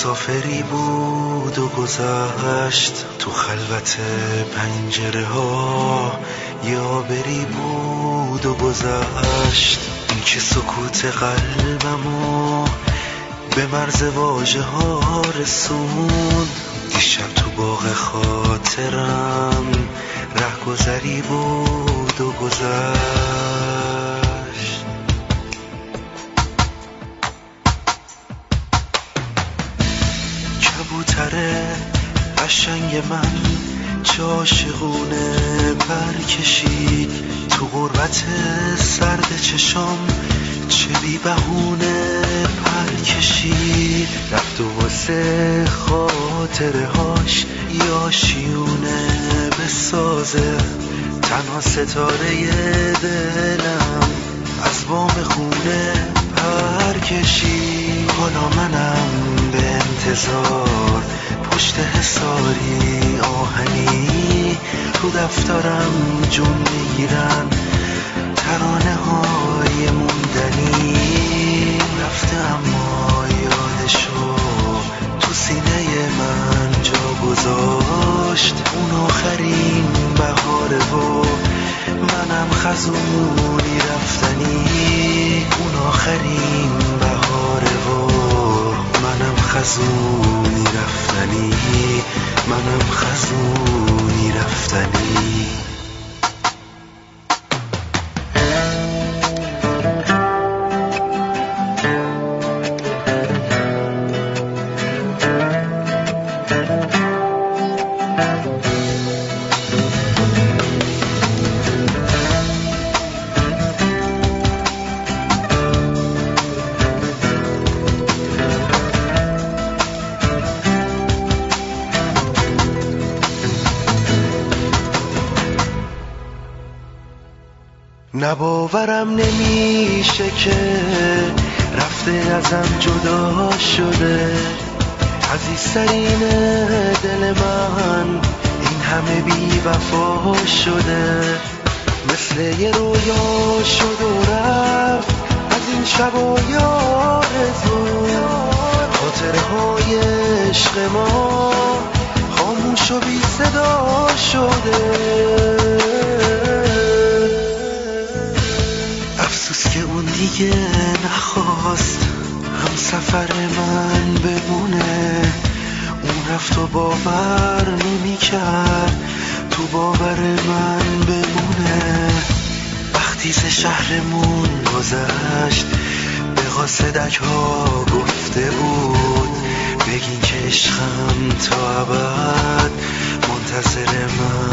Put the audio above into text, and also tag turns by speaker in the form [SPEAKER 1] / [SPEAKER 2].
[SPEAKER 1] مسافری بود و گذشت تو خلوت پنجره ها، یا بری بود و گذشت. این که سکوت قلبمو به مرز واژه ها رسوند. دیشب تو باغ خاطرم رهگذری بود و گذشت. کبوتر قشنگ من چه عاشقونه پر کشید تو غربت سرد چشام، چه بی بهونه پر کشید. رفت و واسه خاطره هاش یا شیونه بسازه. تنها ستاره دلم از بام خونه پر کشید. حالا منم به انتظار پشت حصاری آهنی، تو دفترم جون میگیرن ترانه های موندنی. رفته اما یادشو تو سینه من جا گذاشت. اون آخرین بهاره و منم خزونی رفتنی. اون آخرین بهاره و منم خزونی رفتنی. منم خزونی رفتنی. نباورم نمیشه که رفته ازم جدا شده. عزیزترین دل من این همه بی وفا شده. مثل یه رویا شد و رفت از این شبای آرزو. خاطره های عشق ما خاموش و بی صدا شده. افسوس که اون دیگه نخواست هم سفر من بمونه. اون رفت و باور نمی کرد تو باور من بمونه. وقتی ز شهرمون گذشت به قاصدک ها گفته بود بگین که عشقم تا ابد منتظر من